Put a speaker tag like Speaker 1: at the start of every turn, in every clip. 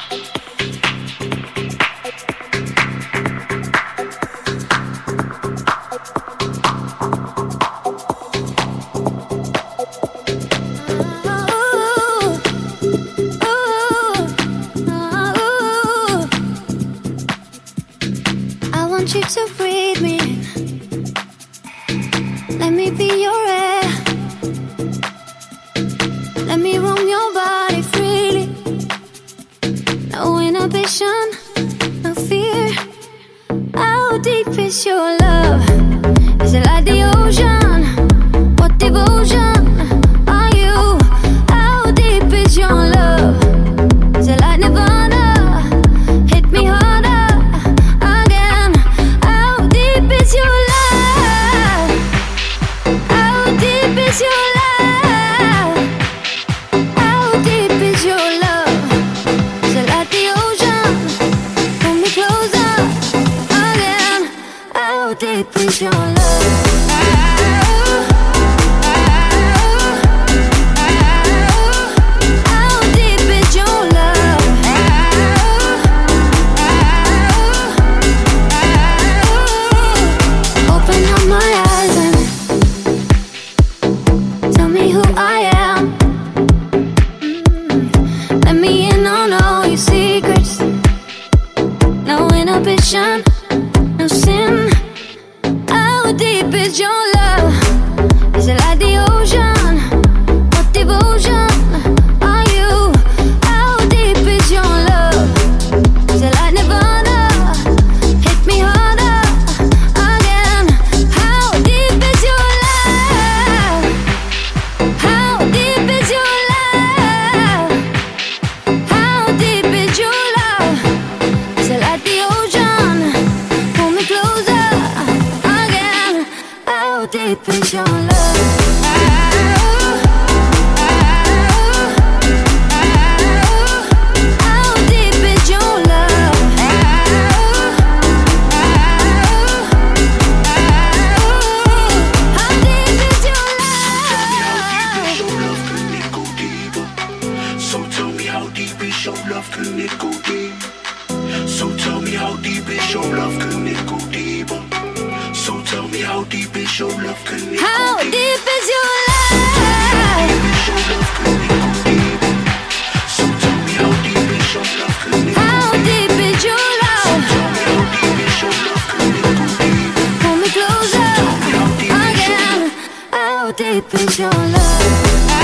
Speaker 1: want you to breathe me in. Let me be your air. Let me roam your body freely. No inhibition, no fear. How deep is your love? Is it like the ocean? What devotion are you? How deep is your love? Is it like Nirvana? Hit me harder again. How deep is your love? How deep is your love? How deep is your love? Is it like the ocean? Pull me closer again. How deep is your love? No sin. How deep is your love? Is it like the ocean? What devotion are you? How deep is your love? Is it like Nirvana? Hit me harder again. How deep is your love? How deep is your love? How deep is your love? Is it like the ocean? How deep is your love? How deep is your love? How deep is your love?
Speaker 2: So tell me how deep is your love? Can it go deep? So tell me how deep is your love? Can it go deeper? So tell me how deep is your love? Can it
Speaker 1: How
Speaker 2: go deep?
Speaker 1: deep is your love?
Speaker 2: So tell me how deep is your love? Can it go deep?
Speaker 1: How deep is your love?
Speaker 2: So tell me how deep is your love? Can it go deep?
Speaker 1: Pull me closer again. How deep is your love?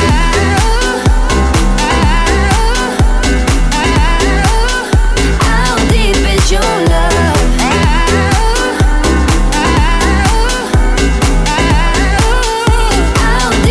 Speaker 1: How deep is your love? How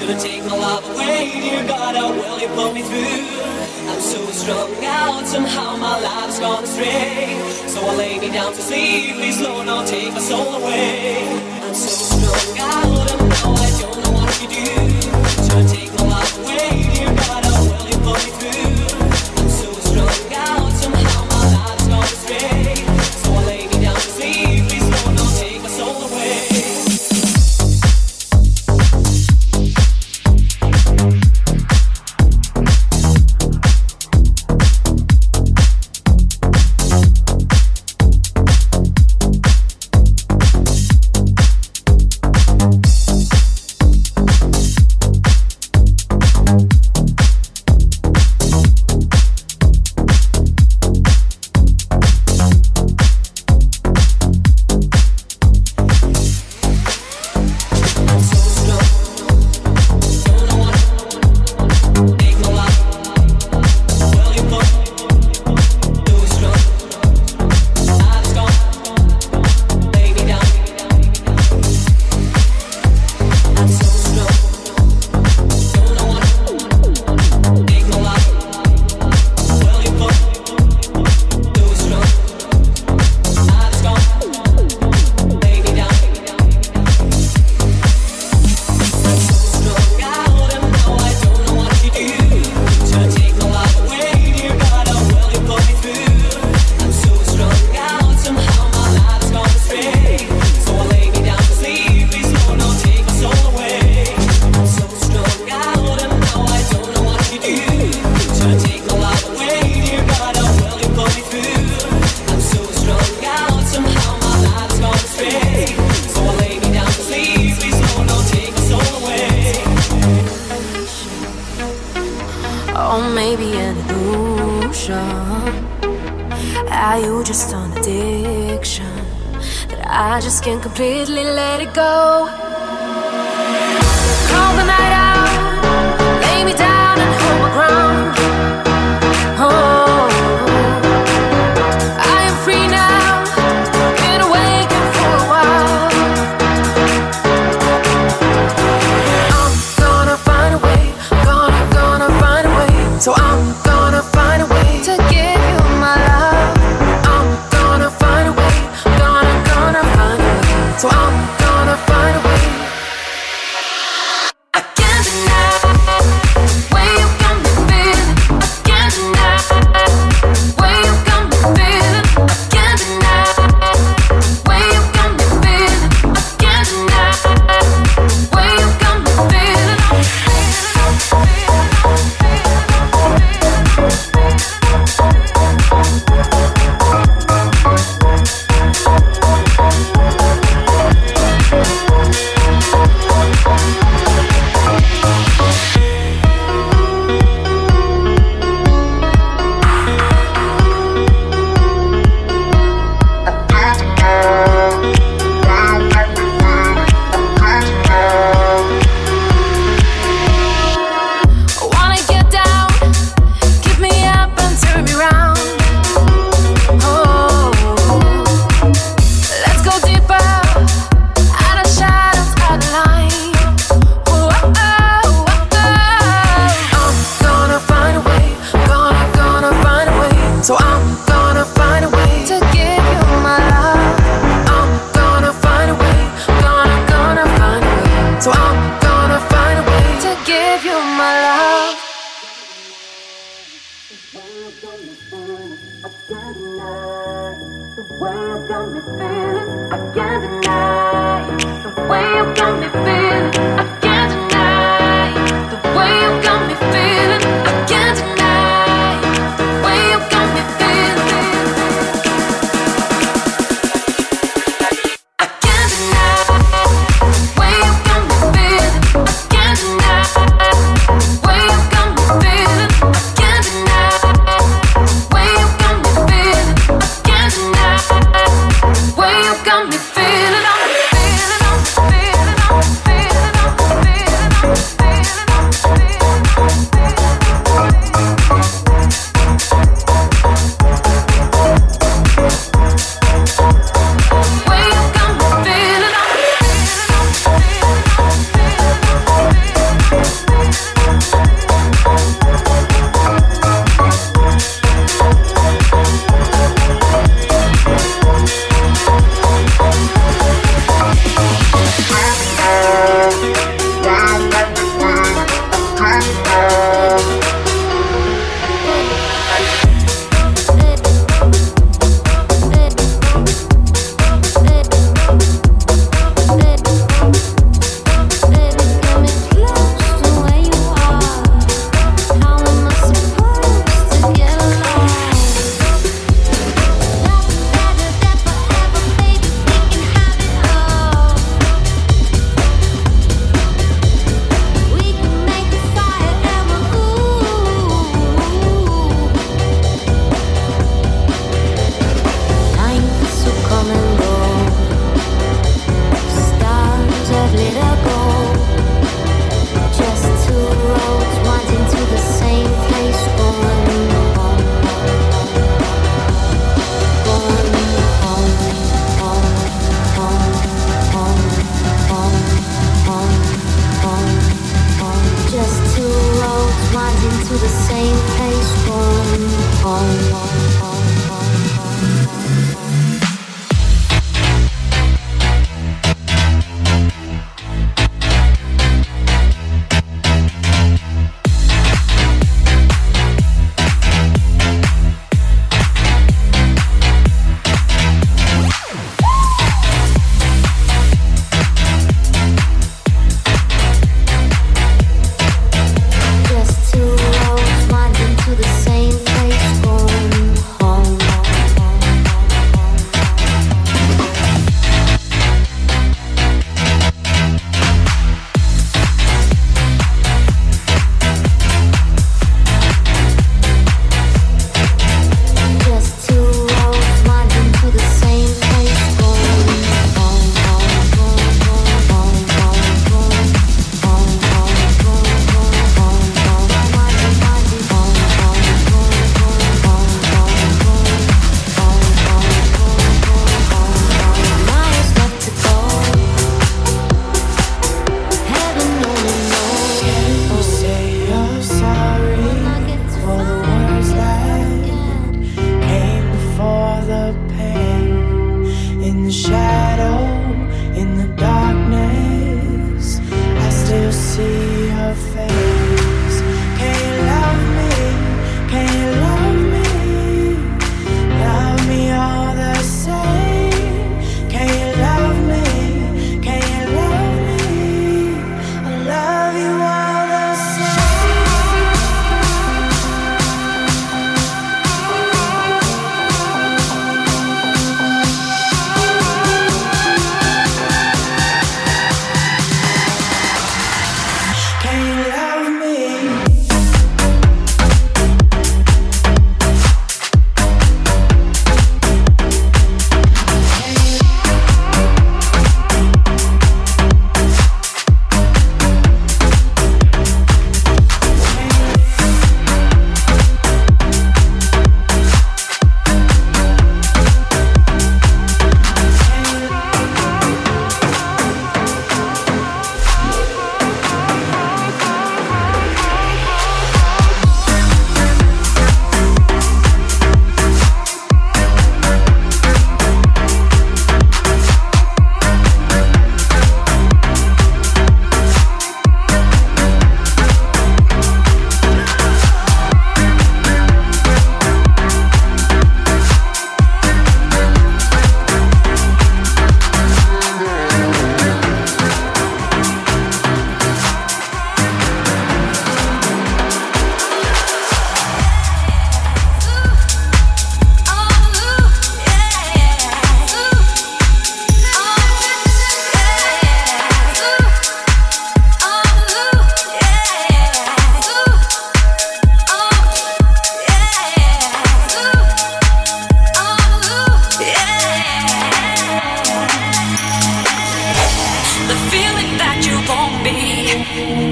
Speaker 3: Shouldn't take my love away, dear God, how will you pull me through? I'm so strung out, somehow my life's gone astray. So I lay me down to sleep, please Lord, don't take my soul away. I'm so strung out, and now I don't know what to do. Shouldn't take my love away, dear God, how will you pull me through? I'm so strung out, somehow my life's gone astray. So I lay me down to sleep, please Lord, don't take my soul away.
Speaker 1: Can't completely let it go. Call the night out, lay me down and hold my ground. Oh, I am free now, been awakened for a while. I'm gonna find a way, gonna find a way. So I'm gonna find a way to give you my love. I'm gonna find a way, gonna find a way. So I'm gonna find a way. I can't deny where you got me feeling. I can't deny where you got me feeling. I can't deny where you got me feeling. I can't deny where you got me feeling. Got me feeling, I'm feeling, I'm feeling, I'm feeling.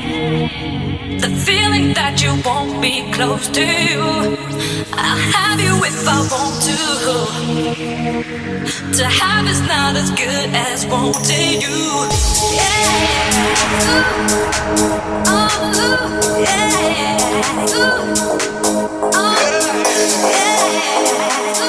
Speaker 4: The feeling that you won't be close to you. I'll have you if I want to. To have is not as good as wanting you. Yeah. Ooh. Oh, yeah. Ooh. Oh, yeah.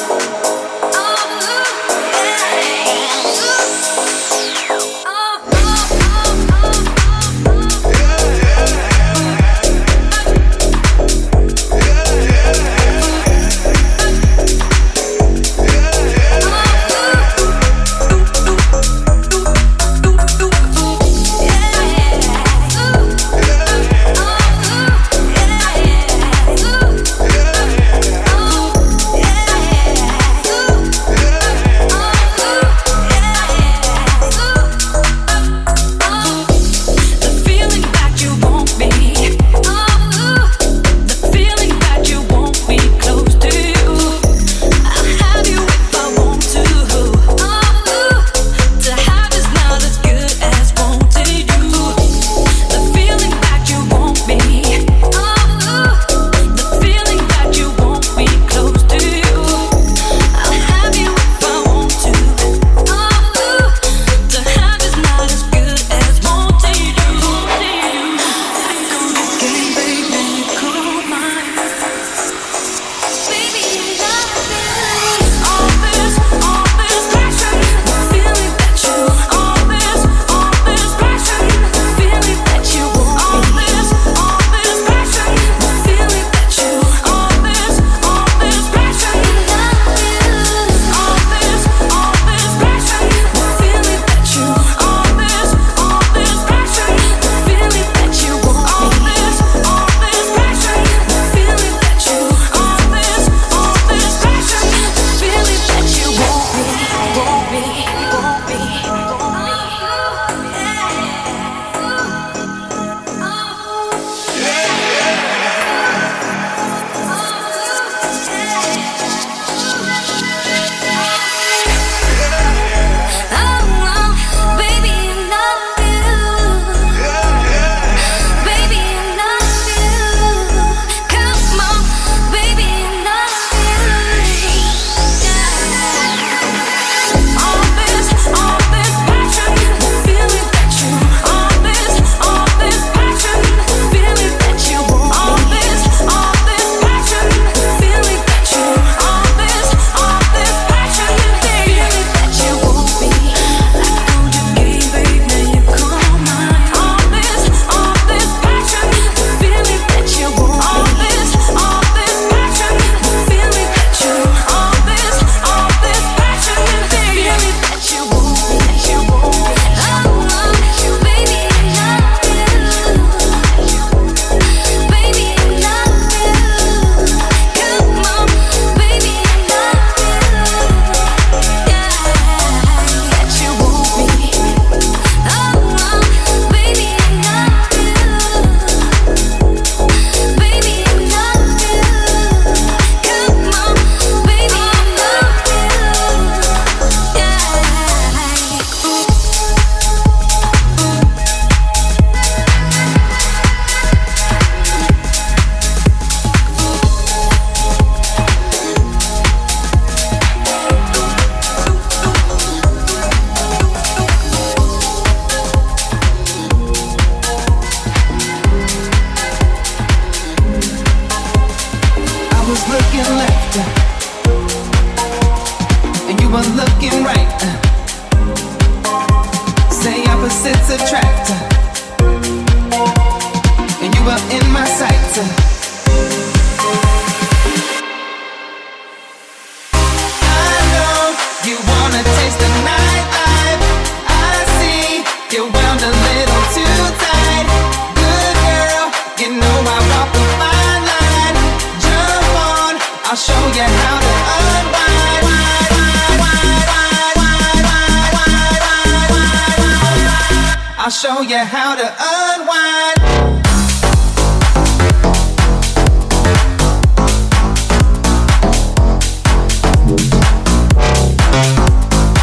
Speaker 5: I'll show you how to unwind.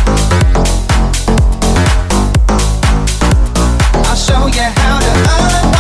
Speaker 5: I'll show you how to unwind.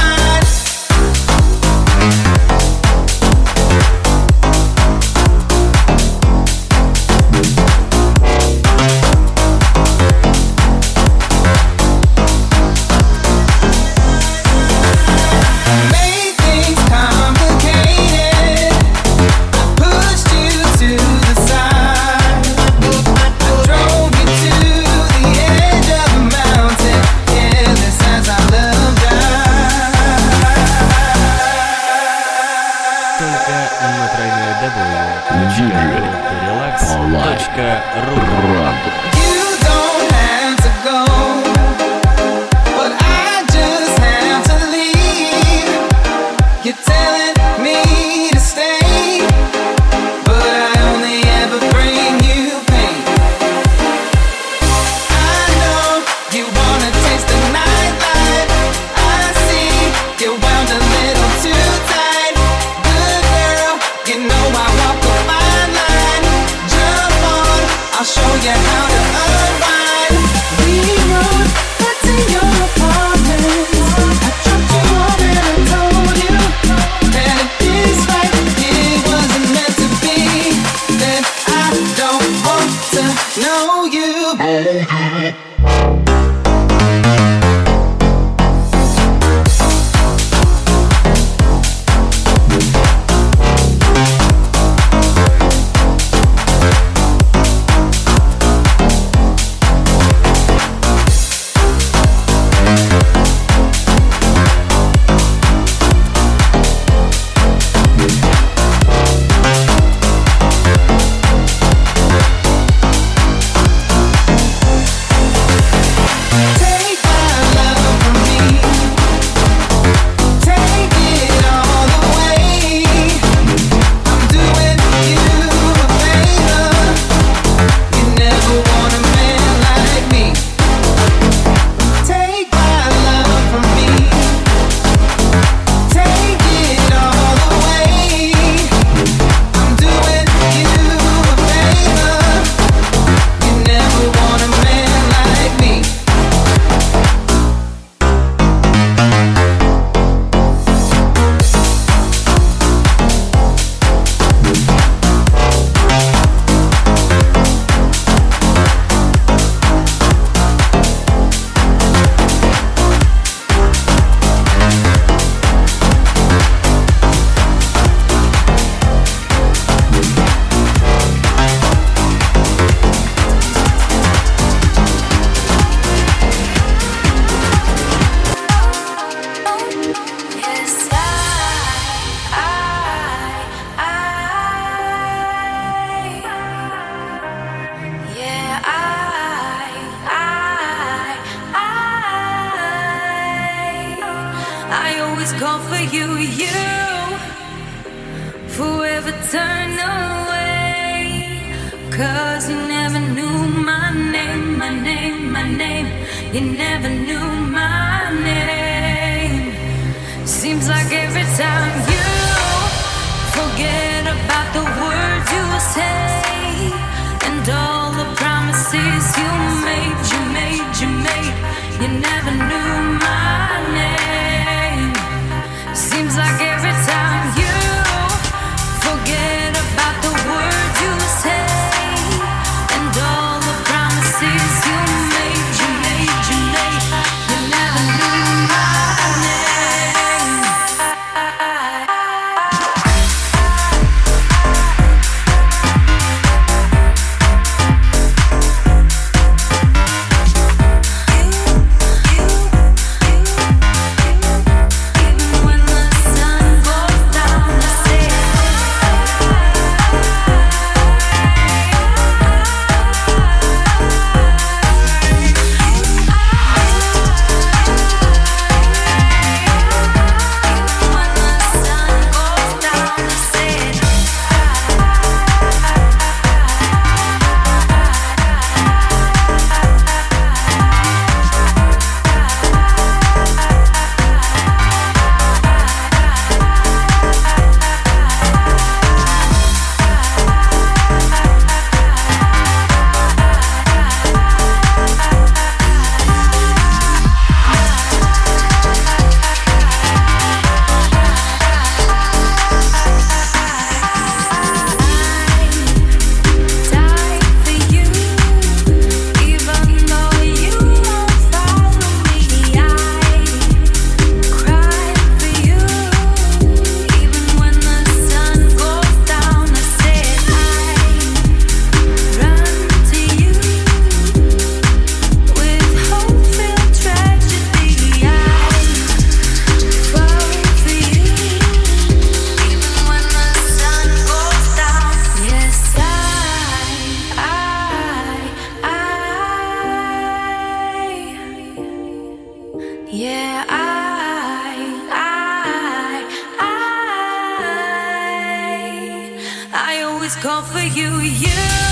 Speaker 4: call for you. You